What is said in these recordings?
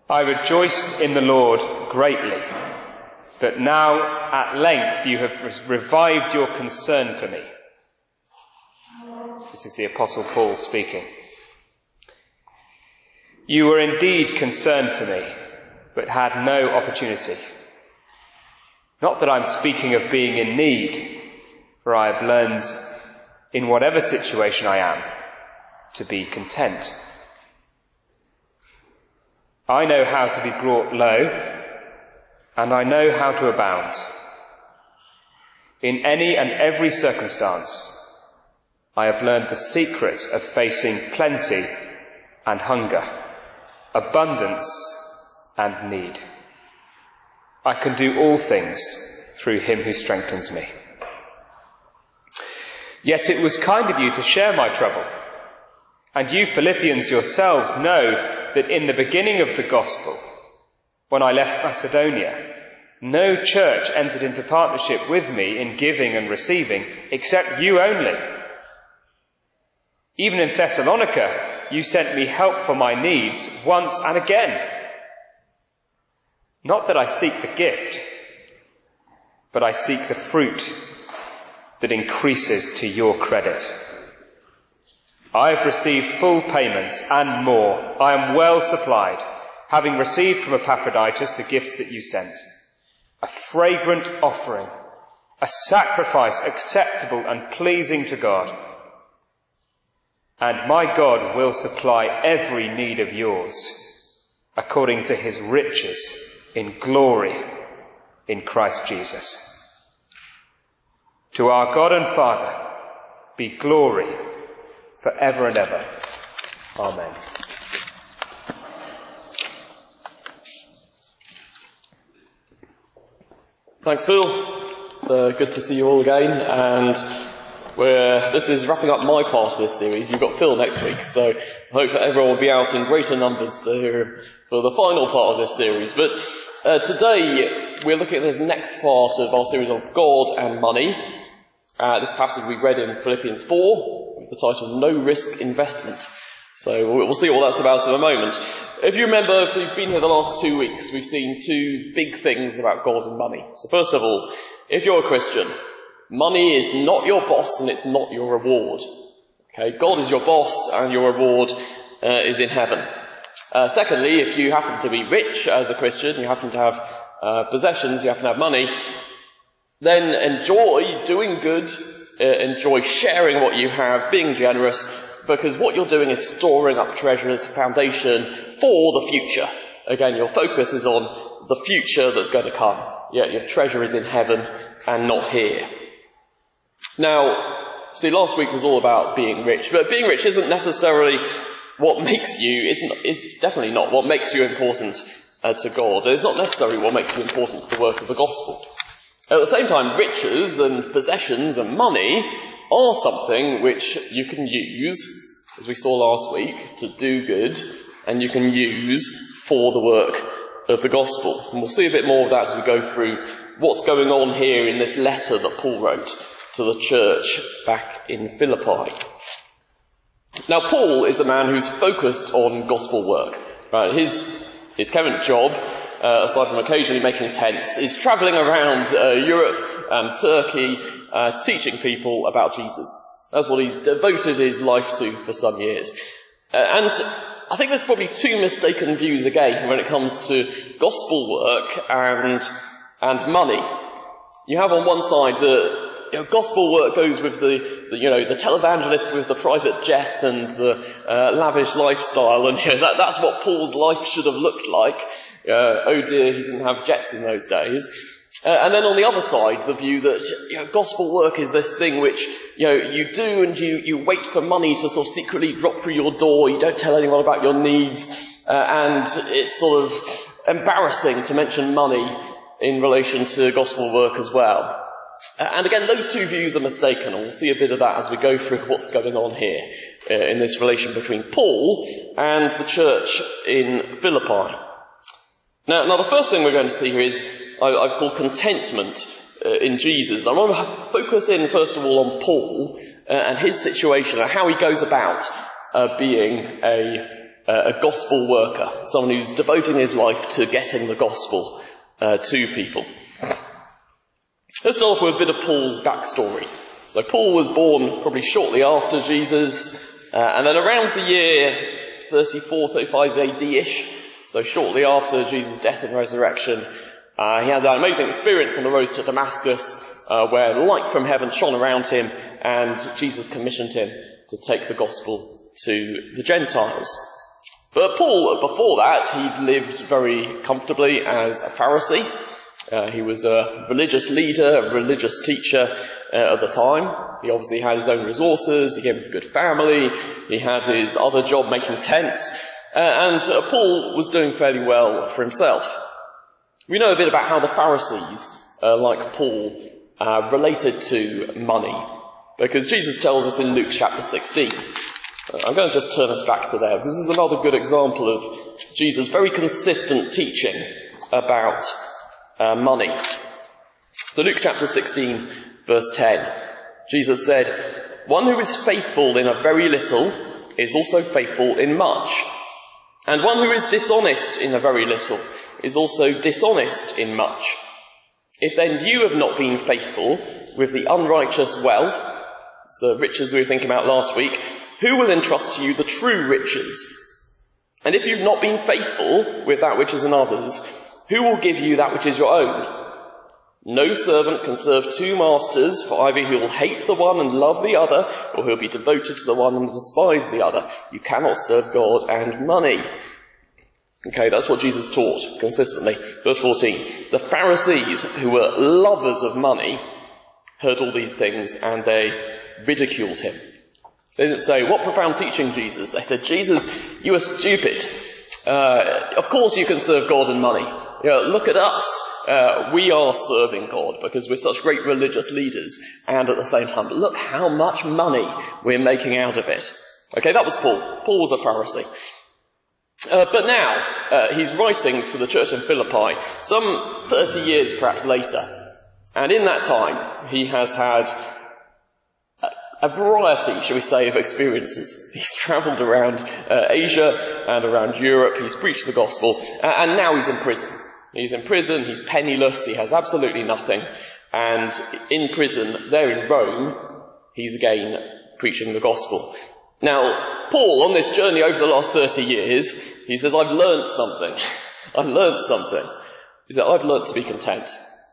I rejoiced in the Lord greatly, that now at length you have revived your concern for me. This is the Apostle Paul speaking. You were indeed concerned for me, but had no opportunity. Not that I'm speaking of being in need, for I have learned, in whatever situation I am, to be content. I know how to be brought low, and I know how to abound. In any and every circumstance, I have learned the secret of facing plenty and hunger, abundance and need. I can do all things through him who strengthens me. Yet it was kind of you to share my trouble. And you Philippians yourselves know that in the beginning of the gospel, when I left Macedonia, no church entered into partnership with me in giving and receiving, except you only. Even in Thessalonica, you sent me help for my needs once and again. Not that I seek the gift, but I seek the fruit that increases to your credit. I have received full payment and more. I am well supplied, having received from Epaphroditus the gifts that you sent, a fragrant offering, a sacrifice acceptable and pleasing to God. And my God will supply every need of yours, according to his riches in glory in Christ Jesus. To our God and Father be glory forever and ever. Amen. Thanks, Phil. It's good to see you all again, and this is wrapping up my part of this series. You've got Phil next week, so I hope that everyone will be out in greater numbers to hear for the final part of this series. But today we're looking at this next part of our series on God and money. This passage we read in Philippians 4, with the title No Risk Investment. So we'll see what that's about in a moment. If you remember, if we've been here the last 2 weeks, we've seen two big things about God and money. So first of all, if you're a Christian, money is not your boss and it's not your reward. Okay, God is your boss and your reward is in heaven. Secondly, if you happen to be rich as a Christian, you happen to have possessions, you happen to have money, then enjoy doing good, enjoy sharing what you have, being generous, because what you're doing is storing up treasure as a foundation for the future. Again, your focus is on the future that's going to come. Yeah, your treasure is in heaven and not here. Now, see, last week was all about being rich, but being rich isn't necessarily what makes you, it's definitely not what makes you important to God. It's not necessarily what makes you important to the work of the gospel. At the same time, riches and possessions and money are something which you can use, as we saw last week, to do good, and you can use for the work of the gospel. And we'll see a bit more of that as we go through what's going on here in this letter that Paul wrote to the church back in Philippi. Now, Paul is a man who's focused on gospel work. Right? His current job, aside from occasionally making tents, is travelling around Europe and Turkey, teaching people about Jesus. That's what he's devoted his life to for some years. And I think there's probably two mistaken views again when it comes to gospel work and money. You have on one side the gospel work goes with the televangelist with the private jet and the lavish lifestyle, and that's what Paul's life should have looked like. Oh dear, he didn't have jets in those days. And then on the other side, the view that gospel work is this thing which you do, and you wait for money to sort of secretly drop through your door. You don't tell anyone about your needs, and it's sort of embarrassing to mention money in relation to gospel work as well. And again, those two views are mistaken, and we'll see a bit of that as we go through what's going on here in this relation between Paul and the church in Philippi. Now the first thing we're going to see here is I've called contentment in Jesus. I want to focus in first of all on Paul and his situation and how he goes about being a a gospel worker, someone who's devoting his life to getting the gospel to people. Let's start off with a bit of Paul's backstory. So Paul was born probably shortly after Jesus, and then around the year 34, 35 AD-ish, so shortly after Jesus' death and resurrection, he had that amazing experience on the road to Damascus, where light from heaven shone around him, and Jesus commissioned him to take the gospel to the Gentiles. But Paul, before that, he'd lived very comfortably as a Pharisee. He was a religious leader, a religious teacher at the time. He obviously had his own resources, he came from a good family, he had his other job making tents, and Paul was doing fairly well for himself. We know a bit about how the Pharisees, like Paul, related to money, because Jesus tells us in Luke chapter 16. I'm going to just turn us back to there. This is another good example of Jesus' very consistent teaching about money. So Luke chapter 16, verse 10. Jesus said, "One who is faithful in a very little is also faithful in much. And one who is dishonest in a very little is also dishonest in much. If then you have not been faithful with the unrighteous wealth," it's the riches we were thinking about last week, "who will entrust to you the true riches? And if you've not been faithful with that which is another's, who will give you that which is your own? No servant can serve two masters, for either he will hate the one and love the other, or he'll be devoted to the one and despise the other. You cannot serve God and money." Okay, that's what Jesus taught consistently. Verse 14. The Pharisees, who were lovers of money, heard all these things and they ridiculed him. They didn't say, "What profound teaching, Jesus?" They said, "Jesus, you are stupid. Of course you can serve God and money. Look at us. We are serving God because we're such great religious leaders, and at the same time, look how much money we're making out of it." Okay, that was Paul. Paul was a Pharisee. But now, he's writing to the church in Philippi some 30 years perhaps later. And in that time, he has had a variety, shall we say, of experiences. He's travelled around Asia and around Europe. He's preached the gospel. And now he's in prison. He's in prison. He's penniless. He has absolutely nothing. And in prison, there in Rome, he's again preaching the gospel. Now, Paul, on this journey over the last 30 years, he says, "I've learned something. I've learned something." He said, "I've learned to be content."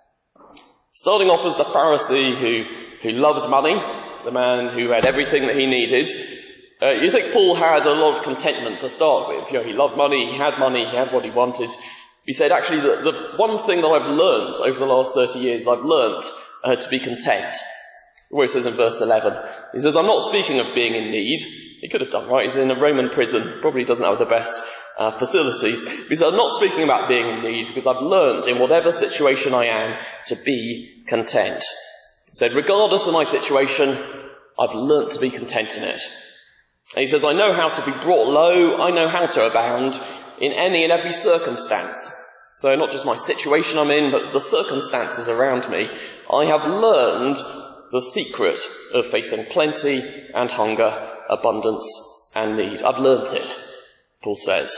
Starting off as the Pharisee who loved money, the man who had everything that he needed, you think Paul had a lot of contentment to start with. He loved money, he had what he wanted. He said, actually, the one thing that I've learned over the last 30 years, I've learned to be content. Where he says in verse 11, he says, "I'm not speaking of being in need." He could have done, right? He's in a Roman prison, probably doesn't have the best facilities. He said, "I'm not speaking about being in need because I've learned in whatever situation I am to be content." He said, regardless of my situation, I've learnt to be content in it. And he says, "I know how to be brought low, I know how to abound in any and every circumstance." So not just my situation I'm in, but the circumstances around me. "I have learned the secret of facing plenty and hunger, abundance and need." I've learnt it, Paul says.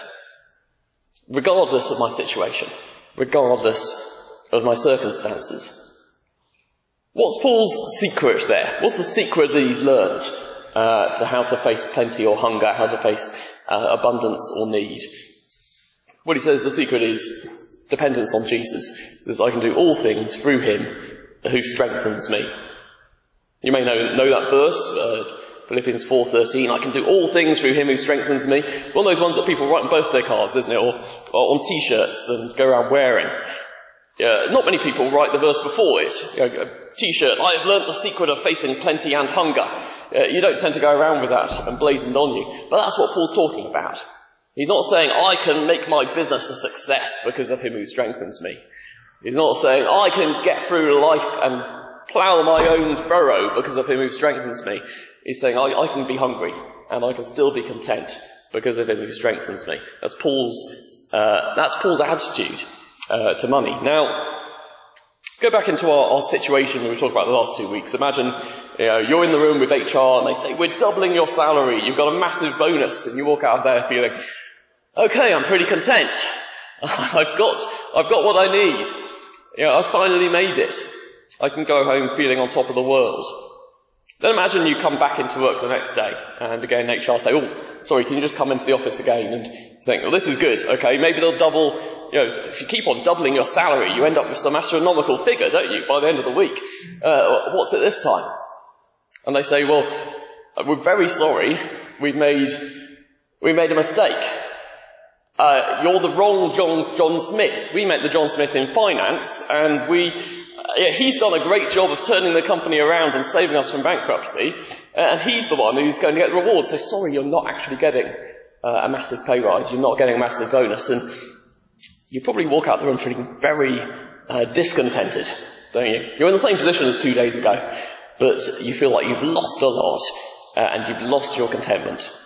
Regardless of my situation, regardless of my circumstances. What's Paul's secret there? What's the secret that he's learned to how to face plenty or hunger, how to face abundance or need? What he says the secret is dependence on Jesus. He says, "I can do all things through him who strengthens me." You may know that verse, Philippians 4:13, "I can do all things through him who strengthens me." One of those ones that people write on birthday cards, isn't it? Or on t-shirts and go around wearing. Not many people write the verse before it. A t-shirt, "I have learnt the secret of facing plenty and hunger." You don't tend to go around with that emblazoned on you. But that's what Paul's talking about. He's not saying, "I can make my business a success because of him who strengthens me." He's not saying, "I can get through life and plough my own furrow because of him who strengthens me." He's saying, I can be hungry and I can still be content because of him who strengthens me. That's Paul's attitude to money. Now, let's go back into our situation we talked about the last 2 weeks. Imagine you're in the room with HR and they say, "We're doubling your salary, you've got a massive bonus," and you walk out of there feeling, Okay, I'm pretty content. I've got what I need. I finally made it. I can go home feeling on top of the world. Then imagine you come back into work the next day, and again HR say, oh, sorry, can you just come into the office again? And you think, well, this is good, okay, maybe they'll double, if you keep on doubling your salary, you end up with some astronomical figure, don't you, by the end of the week? What's it this time? And they say, well, we're very sorry, we made a mistake. You're the wrong John Smith. We meant the John Smith in finance, and he's done a great job of turning the company around and saving us from bankruptcy, and he's the one who's going to get the reward. So sorry, you're not actually getting a massive pay rise. You're not getting a massive bonus, and you probably walk out the room feeling very discontented, don't you? You're in the same position as 2 days ago, but you feel like you've lost a lot, and you've lost your contentment.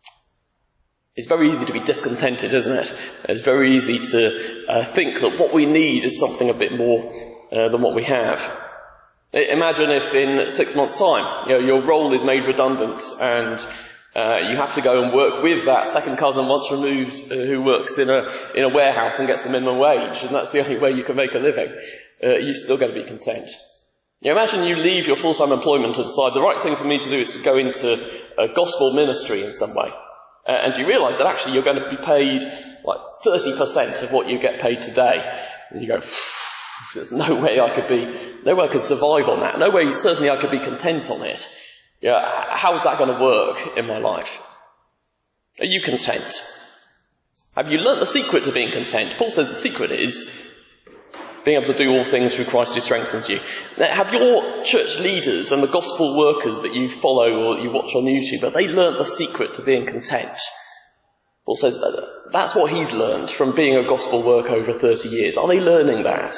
It's very easy to be discontented, isn't it? It's very easy to think that what we need is something a bit more than what we have. Imagine if in 6 months' time, your role is made redundant and you have to go and work with that second cousin once removed who works in a warehouse and gets the minimum wage, and that's the only way you can make a living. You're still going to be content. Imagine you leave your full-time employment and decide the right thing for me to do is to go into a gospel ministry in some way. And you realise that actually you're going to be paid like 30% of what you get paid today. And you go, there's no way I could survive on that. No way, certainly I could be content on it. How is that going to work in my life? Are you content? Have you learnt the secret to being content? Paul says the secret is being able to do all things through Christ who strengthens you. Now, have your church leaders and the gospel workers that you follow or you watch on YouTube, have they learnt the secret to being content? Paul says that's what he's learned from being a gospel worker over 30 years. Are they learning that?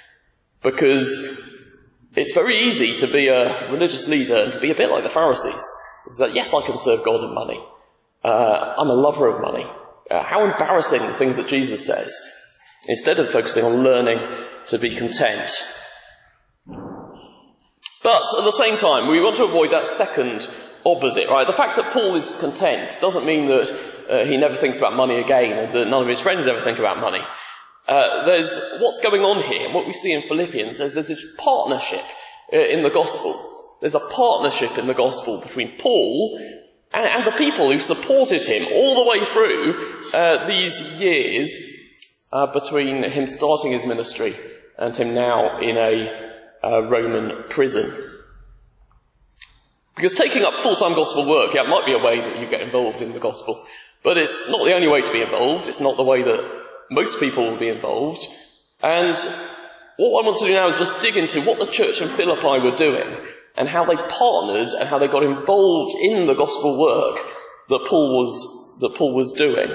Because it's very easy to be a religious leader and to be a bit like the Pharisees. It's that, yes, I can serve God and money. I'm a lover of money. How embarrassing the things that Jesus says. Instead of focusing on learning to be content. But at the same time, we want to avoid that second opposite, right? The fact that Paul is content doesn't mean that he never thinks about money again, or that none of his friends ever think about money. There's what's going on here, and what we see in Philippians is there's this partnership in the gospel. There's a partnership in the gospel between Paul and the people who supported him all the way through these years between him starting his ministry and him now in a Roman prison. Because taking up full-time gospel work, it might be a way that you get involved in the gospel, but it's not the only way to be involved. It's not the way that most people will be involved. And what I want to do now is just dig into what the church in Philippi were doing and how they partnered and how they got involved in the gospel work that Paul was doing.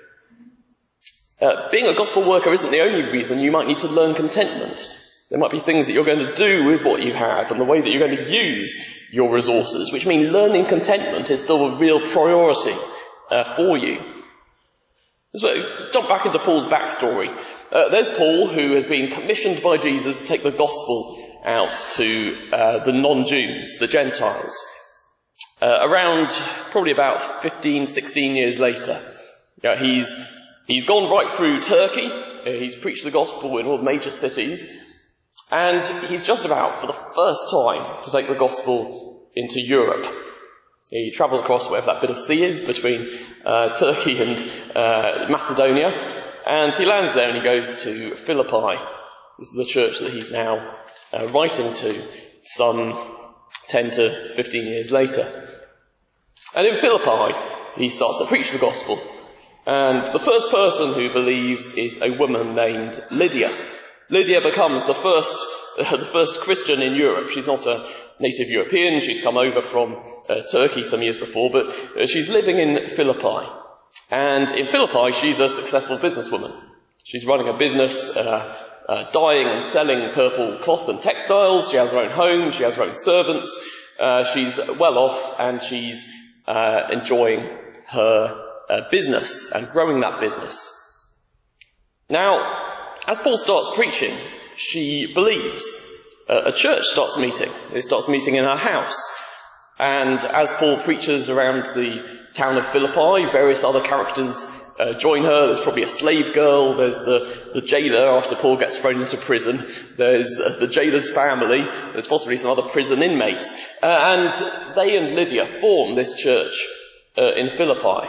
Being a gospel worker isn't the only reason you might need to learn contentment. There might be things that you're going to do with what you have and the way that you're going to use your resources, which means learning contentment is still a real priority for you. So, jump back into Paul's backstory. There's Paul, who has been commissioned by Jesus to take the gospel out to the non-Jews, the Gentiles. Around probably about 15, 16 years later. He's gone right through Turkey. He's preached the gospel in all the major cities. And he's just about, for the first time, to take the gospel into Europe. He travels across whatever that bit of sea is between Turkey and Macedonia. And he lands there and he goes to Philippi. This is the church that he's now writing to some 10 to 15 years later. And in Philippi, he starts to preach the gospel. And the first person who believes is a woman named Lydia. Lydia becomes the first Christian in Europe. She's not a native European. She's come over from Turkey some years before, but she's living in Philippi. And in Philippi, she's a successful businesswoman. She's running a business, dyeing and selling purple cloth and textiles. She has her own home. She has her own servants. She's well off, and she's enjoying her business and growing that business. Now, as Paul starts preaching, she believes. A church starts meeting. It starts meeting in her house. And as Paul preaches around the town of Philippi, various other characters join her. There's probably a slave girl. There's the jailer after Paul gets thrown into prison. There's the jailer's family. There's possibly some other prison inmates. And they and Lydia form this church in Philippi.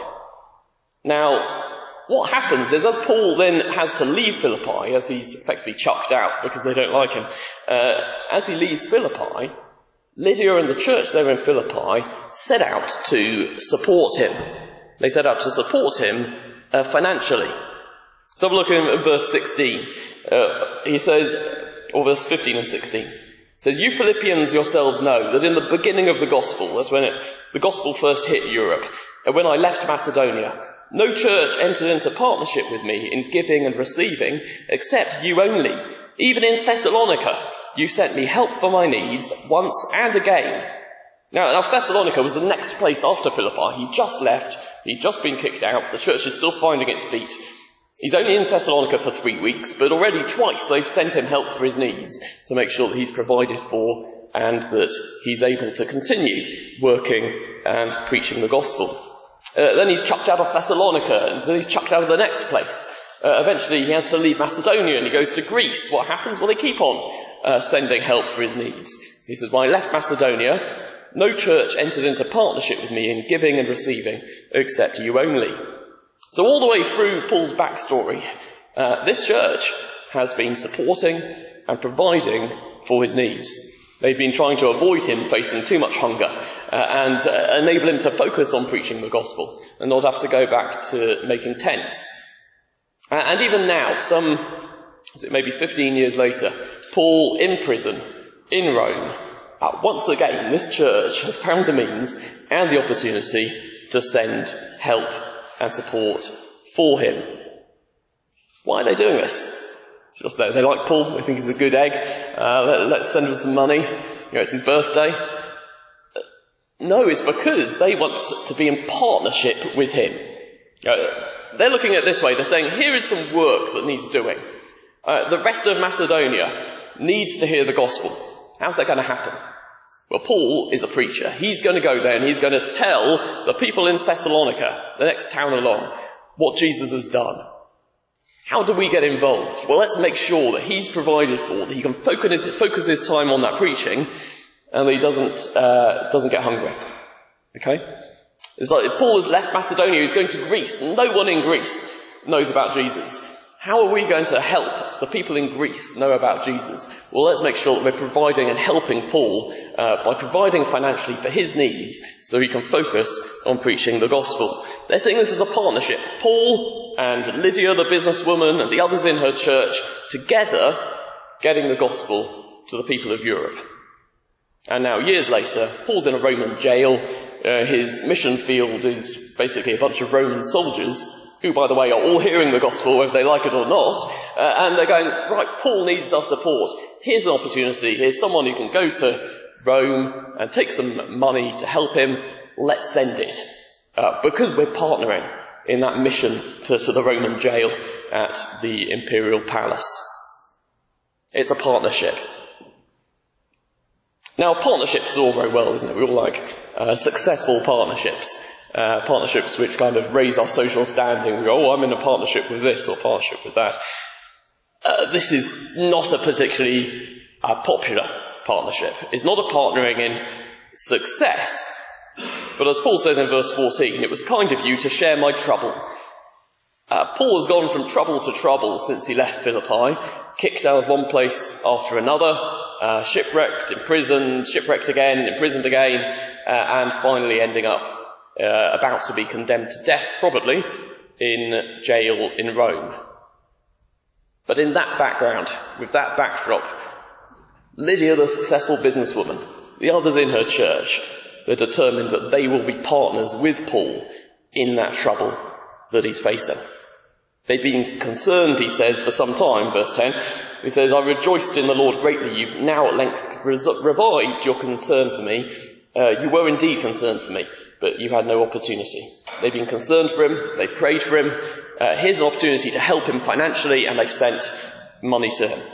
Now, what happens is, as Paul then has to leave Philippi, as he's effectively chucked out because they don't like him, as he leaves Philippi, Lydia and the church there in Philippi set out to support him. They set out to support him financially. So have a look at verse 16. He says, or verse 15 and 16. It says, "You Philippians yourselves know that in the beginning of the gospel," that's when the gospel first hit Europe, and when I left Macedonia, no church entered into partnership with me in giving and receiving, except you only. Even in Thessalonica, you sent me help for my needs once and again. Now Thessalonica was the next place after Philippi. He just left. He'd just been kicked out. The church is still finding its feet. He's only in Thessalonica for 3 weeks, but already twice they've sent him help for his needs to make sure that he's provided for and that he's able to continue working and preaching the gospel. Then he's chucked out of Thessalonica, and then he's chucked out of the next place. Eventually he has to leave Macedonia and he goes to Greece. What happens? Well, they keep on sending help for his needs. He says, "When I left Macedonia, no church entered into partnership with me in giving and receiving, except you only." So all the way through Paul's backstory, this church has been supporting and providing for his needs. They've been trying to avoid him facing too much hunger and enable him to focus on preaching the gospel and not have to go back to making tents. And even now, maybe 15 years later, Paul in prison in Rome, once again this church has found the means and the opportunity to send help and support for him. Why are they doing this? It's just that they like Paul, they think he's a good egg, let's send him some money, it's his birthday. No, it's because they want to be in partnership with him. They're looking at it this way, they're saying, here is some work that needs doing. The rest of Macedonia needs to hear the gospel. How's that going to happen? Well, Paul is a preacher. He's going to go there and he's going to tell the people in Thessalonica, the next town along, what Jesus has done. How do we get involved? Well, let's make sure that he's provided for, that he can focus his time on that preaching, and that he doesn't get hungry. Okay? It's like if Paul has left Macedonia, he's going to Greece, and no one in Greece knows about Jesus. How are we going to help the people in Greece know about Jesus? Well, let's make sure that we're providing and helping Paul by providing financially for his needs so he can focus on preaching the gospel. They're saying this is a partnership. Paul and Lydia, the businesswoman, and the others in her church, together getting the gospel to the people of Europe. And now, years later, Paul's in a Roman jail. His mission field is basically a bunch of Roman soldiers who, by the way, are all hearing the gospel whether they like it or not, and they're going, right, Paul needs our support. Here's an opportunity. Here's someone who can go to Rome and take some money to help him. Let's send it. Because we're partnering in that mission to the Roman jail at the imperial palace. It's a partnership. Now, partnerships are all very well, isn't it? We all like successful partnerships. Partnerships which kind of raise our social standing. We go, I'm in a partnership with this or partnership with that. This is not a particularly popular partnership. It's not a partnering in success. But as Paul says in verse 14, it was kind of you to share my trouble. Paul has gone from trouble to trouble since he left Philippi, kicked out of one place after another, shipwrecked, imprisoned, shipwrecked again, imprisoned again, and finally ending up about to be condemned to death, probably, in jail in Rome. But in that background, with that backdrop, Lydia, the successful businesswoman, the others in her church, they're determined that they will be partners with Paul in that trouble that he's facing. They've been concerned, he says, for some time, verse 10. He says, I rejoiced in the Lord greatly. You've now at length revived your concern for me. You were indeed concerned for me, but you had no opportunity. They've been concerned for him. They prayed for him. Here's an opportunity to help him financially, and they've sent money to him.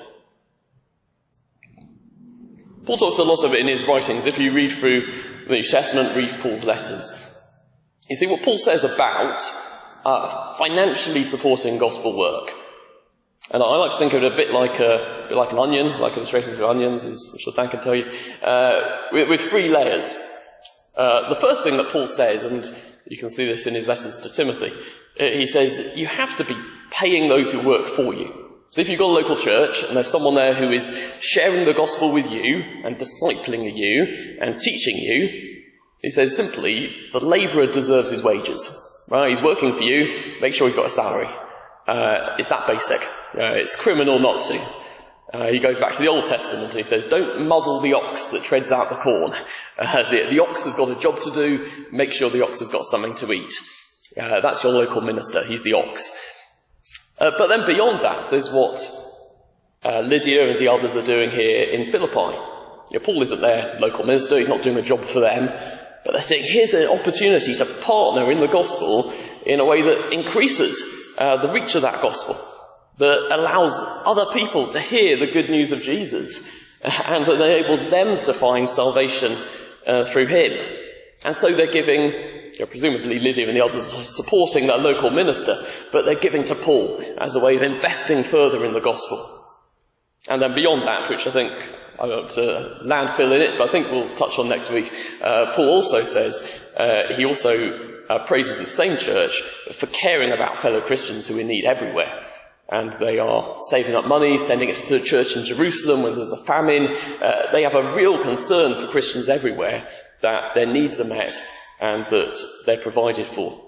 Paul talks a lot of it in his writings. If you read through the New Testament, read Paul's letters. You see, what Paul says about financially supporting gospel work. And I like to think of it a bit like an onion, like illustrations with onions, as I'm sure Dan can tell you, with three layers. The first thing that Paul says, and you can see this in his letters to Timothy, he says, you have to be paying those who work for you. So if you've got a local church and there's someone there who is sharing the gospel with you and discipling you and teaching you, he says simply, the labourer deserves his wages. Right? He's working for you, make sure he's got a salary. It's that basic. It's criminal not to. He goes back to the Old Testament and he says, don't muzzle the ox that treads out the corn. The ox has got a job to do, make sure the ox has got something to eat. That's your local minister, he's the ox. But then beyond that, there's what Lydia and the others are doing here in Philippi. Paul isn't their local minister, he's not doing a job for them, but they're saying, here's an opportunity to partner in the gospel in a way that increases the reach of that gospel, that allows other people to hear the good news of Jesus, and that enables them to find salvation through him. And so they're giving, presumably Lydia and the others are supporting their local minister, but they're giving to Paul as a way of investing further in the gospel. And then beyond that, which I think I want to landfill in it, but I think we'll touch on next week, Paul also says, he also praises the same church for caring about fellow Christians who are in need everywhere. And they are saving up money, sending it to the church in Jerusalem when there's a famine. They have a real concern for Christians everywhere, that their needs are met and that they're provided for.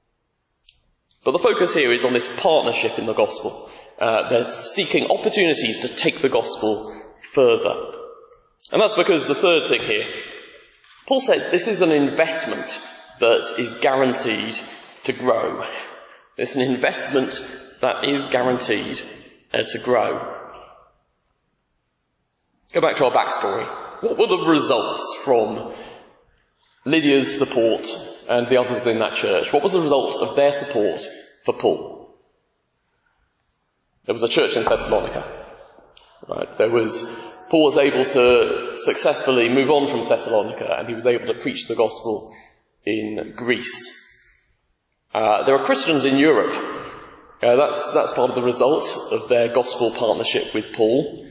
But the focus here is on this partnership in the gospel. They're seeking opportunities to take the gospel further. And that's because the third thing here, Paul says this is an investment that is guaranteed to grow. It's an investment that is guaranteed to grow. Go back to our backstory. What were the results from Lydia's support and the others in that church? What was the result of their support for Paul? There was a church in Thessalonica. Right? Paul was able to successfully move on from Thessalonica, and he was able to preach the gospel in Greece. There are Christians in Europe. That's part of the result of their gospel partnership with Paul.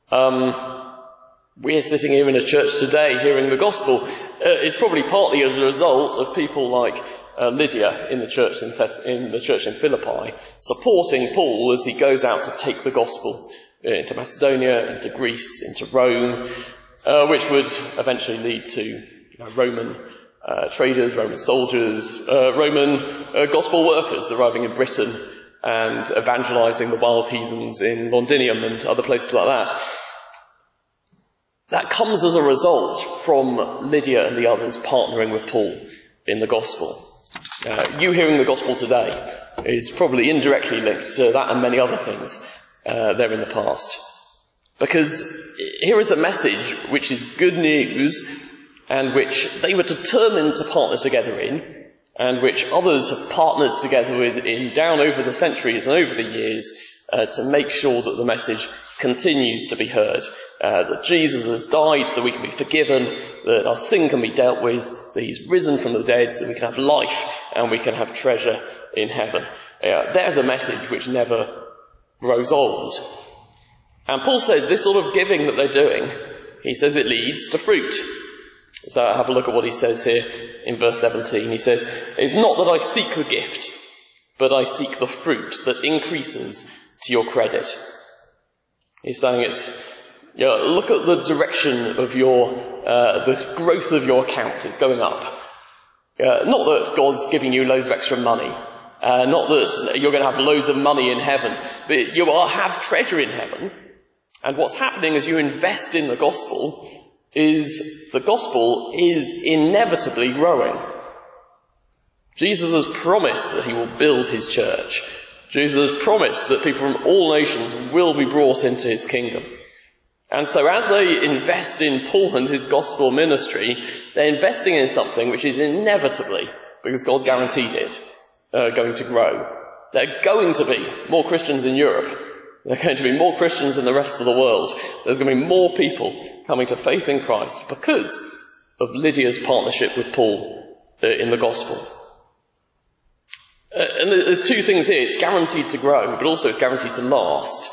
We're sitting here in a church today hearing the gospel. It's probably partly as a result of people like Lydia in the church in Philippi, supporting Paul as he goes out to take the gospel into Macedonia, into Greece, into Rome, which would eventually lead to Roman traders, Roman soldiers, Roman gospel workers arriving in Britain and evangelizing the wild heathens in Londinium and other places like that. That comes as a result from Lydia and the others partnering with Paul in the gospel. You hearing the gospel today is probably indirectly linked to that and many other things there in the past. Because here is a message which is good news and which they were determined to partner together in, and which others have partnered together with in down over the centuries and over the years to make sure that the message continues to be heard. That Jesus has died so that we can be forgiven, that our sin can be dealt with, that he's risen from the dead so we can have life and we can have treasure in heaven. There's a message which never grows old. And Paul says this sort of giving that they're doing, he says it leads to fruit. So have a look at what he says here in verse 17. He says, it's not that I seek the gift, but I seek the fruit that increases to your credit. He's saying look at the direction of the growth of your account is going up. Not that God's giving you loads of extra money. Not that you're going to have loads of money in heaven. But you have treasure in heaven. And what's happening as you invest in the gospel is inevitably growing. Jesus has promised that he will build his church. Jesus has promised that people from all nations will be brought into his kingdom. And so as they invest in Paul and his gospel ministry, they're investing in something which is inevitably, because God's guaranteed it, going to grow. There are going to be more Christians in Europe. There are going to be more Christians in the rest of the world. There's going to be more people coming to faith in Christ because of Lydia's partnership with Paul in the gospel. And there's two things here. It's guaranteed to grow, but also it's guaranteed to last.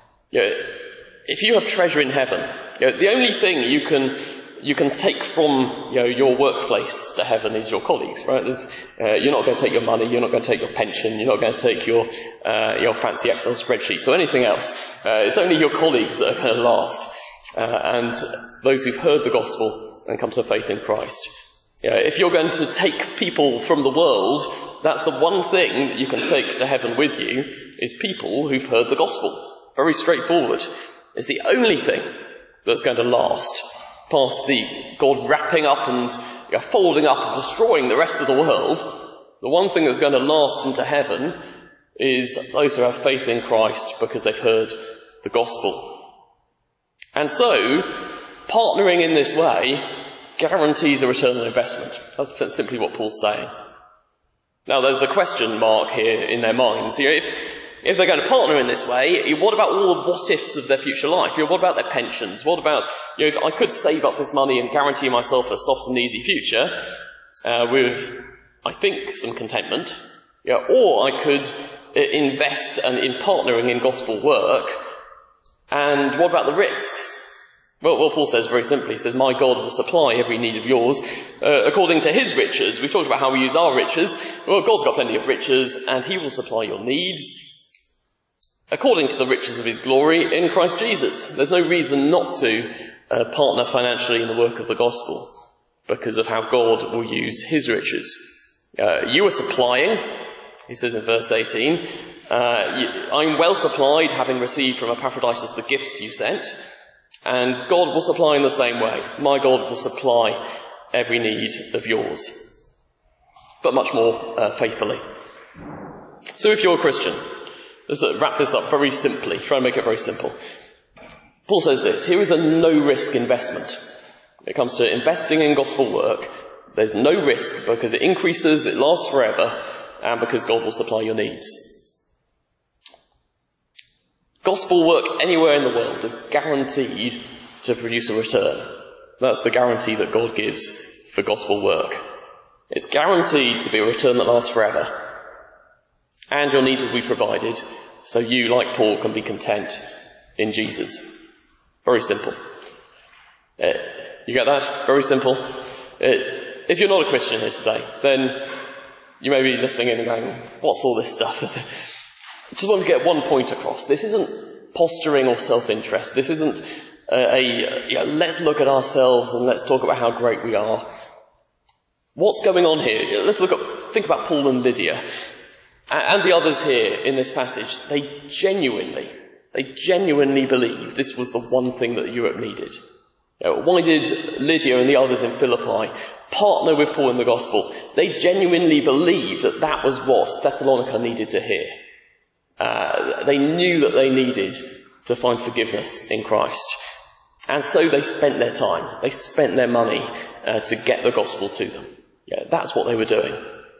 If you have treasure in heaven, the only thing you can take from your workplace to heaven is your colleagues, right? You're not going to take your money, you're not going to take your pension, you're not going to take your fancy Excel spreadsheets or anything else. It's only your colleagues that are going to last, and those who've heard the gospel and come to faith in Christ. If you're going to take people from the world, that's the one thing that you can take to heaven with you, is people who've heard the gospel. Very straightforward. It's the only thing that's going to last past the God wrapping up and folding up and destroying the rest of the world. The one thing that's going to last into heaven is those who have faith in Christ because they've heard the gospel. And so, partnering in this way guarantees a return on investment. That's simply what Paul's saying. Now there's the question mark here in their minds. If they're going to partner in this way, what about all the what-ifs of their future life? What about their pensions? What about, if I could save up this money and guarantee myself a soft and easy future, with, I think, some contentment, or I could invest in partnering in gospel work, and what about the risks? Well, Paul says very simply, he says, my God will supply every need of yours according to his riches. We've talked about how we use our riches. Well, God's got plenty of riches, and he will supply your needs according to the riches of his glory in Christ Jesus. There's no reason not to partner financially in the work of the gospel because of how God will use his riches. You are supplying, he says in verse 18, I'm well supplied, having received from Epaphroditus the gifts you sent, and God will supply in the same way. My God will supply every need of yours, but much more faithfully. So if you're a Christian, let's wrap this up very simply, try and make it very simple. Paul says this, here is a no-risk investment. When it comes to investing in gospel work, there's no risk because it increases, it lasts forever, and because God will supply your needs. Gospel work anywhere in the world is guaranteed to produce a return. That's the guarantee that God gives for gospel work. It's guaranteed to be a return that lasts forever. And your needs will be provided, so you, like Paul, can be content in Jesus. Very simple. You get that? Very simple. If you're not a Christian here today, then you may be listening in and going, what's all this stuff? I just want to get one point across. This isn't posturing or self-interest. This isn't let's look at ourselves and let's talk about how great we are. What's going on here? Think about Paul and Lydia and the others here in this passage. They genuinely believed this was the one thing that Europe needed. Why did Lydia and the others in Philippi partner with Paul in the gospel? They genuinely believed that was what Thessalonica needed to hear. They knew that they needed to find forgiveness in Christ. And so they spent their time, they spent their money to get the gospel to them. That's what they were doing.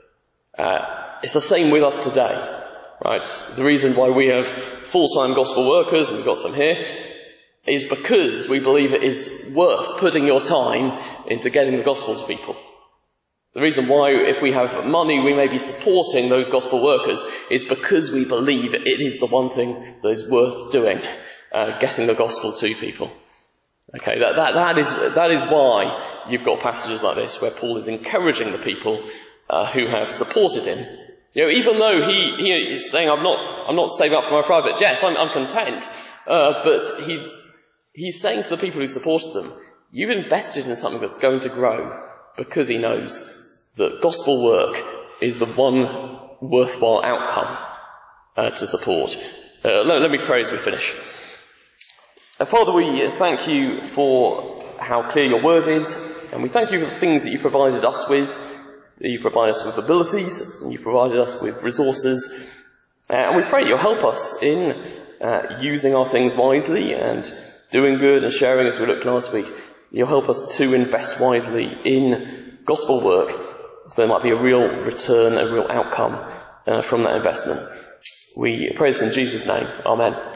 It's the same with us today, right? The reason why we have full-time gospel workers, and we've got some here, is because we believe it is worth putting your time into getting the gospel to people. The reason why, if we have money, we may be supporting those gospel workers is because we believe it is the one thing that is worth doing, getting the gospel to people. Okay, that is why you've got passages like this where Paul is encouraging the people who have supported him. Even though he is saying, I'm not saving up for my private jet, I'm content. But he's saying to the people who supported them, you've invested in something that's going to grow, because he knows that gospel work is the one worthwhile outcome to support. Let me pray as we finish. Father, we thank you for how clear your word is, and we thank you for the things that you provided us with, that you provided us with abilities, and you provided us with resources, and we pray you'll help us in using our things wisely and doing good and sharing as we looked last week. You'll help us to invest wisely in gospel work, so there might be a real return, a real outcome from that investment. We pray this in Jesus' name. Amen.